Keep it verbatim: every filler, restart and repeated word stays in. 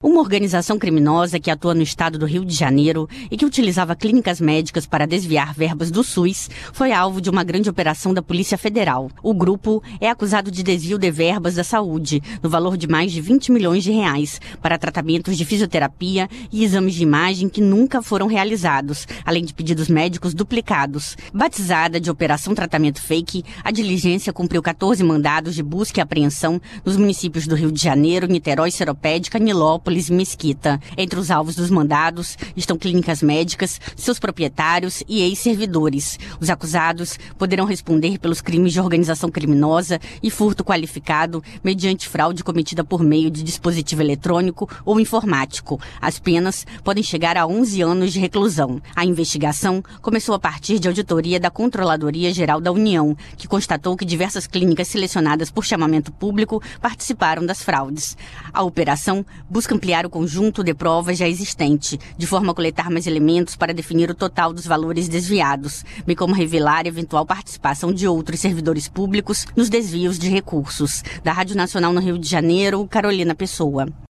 Uma organização criminosa que atua no estado do Rio de Janeiro e que utilizava clínicas médicas para desviar verbas do SUS foi alvo de uma grande operação da Polícia Federal. O grupo é acusado de desvio de verbas da saúde, no valor de mais de vinte milhões de reais, para tratamentos de fisioterapia e exames de imagem que nunca foram realizados, além de pedidos médicos duplicados. Batizada de Operação Tratamento Fake, a diligência cumpriu quatorze mandados de busca e apreensão nos municípios do Rio de Janeiro, Niterói, Seropédica, Nilópolis e Mesquita. Entre os alvos dos mandados estão clínicas médicas, seus proprietários e ex-servidores. Os acusados poderão responder pelos crimes de organização criminosa e furto qualificado mediante fraude cometida por meio de dispositivo eletrônico ou informático. As penas podem chegar a onze anos de reclusão. A investigação começou a partir de auditoria da Controladoria Geral da União, que constatou que diversas clínicas selecionadas por chamamento público participaram das fraudes. A operação busca ampliar o conjunto de provas já existente, de forma a coletar mais elementos para definir o total dos valores desviados, bem como revelar eventual participação de outros servidores públicos nos desvios de recursos. Da Rádio Nacional no Rio de Janeiro, Carolina Pessoa.